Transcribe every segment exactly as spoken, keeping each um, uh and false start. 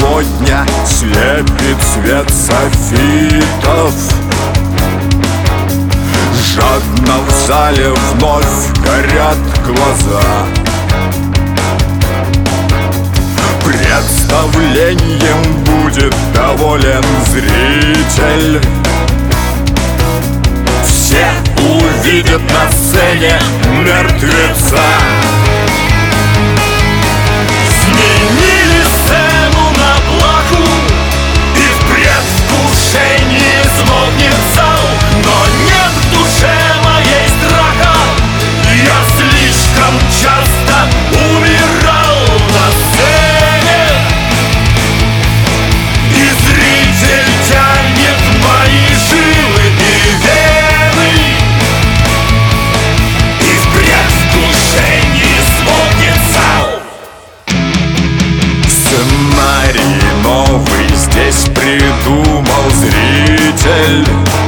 сегодня слепит свет софитов. Жадно в зале вновь горят глаза. Представлением будет доволен зритель. Все увидят на сцене мертвеца. Сменили сцену на плаху, и в предвкушении смолкнет зал. Но нет в душе моей страха, я слишком часто умирал на сцене. И зритель тянет мои жилы и вены, и в предвкушении смолкнет зал. Сценарий новый здесь придумал зритель.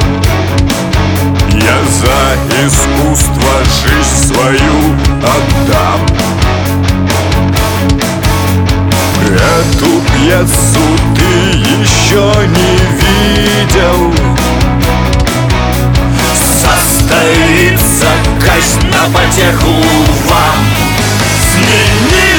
Я за искусство жизнь свою отдам. Эту пьесу ты еще не видел. Состоится казнь на потеху вам. Смени